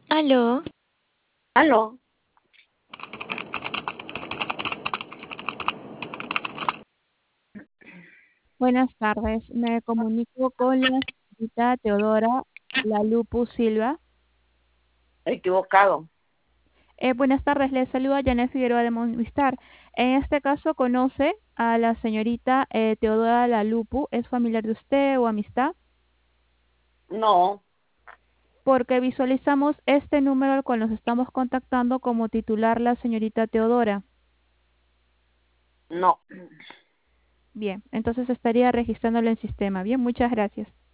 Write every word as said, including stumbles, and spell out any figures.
Aló, Aló, Buenas tardes, me comunico con la señorita Teodora Lalupu Silva. equivocado. Eh, buenas tardes, le saluda Janet Figueroa de Movistar. En este caso, ¿conoce a la señorita eh, Teodora Lalupu? ¿Es familiar de usted o amistad? No, Porque visualizamos este número al cual nos estamos contactando como titular la señorita Teodora. no. Bien, entonces estaría registrándolo en sistema. Bien, muchas gracias.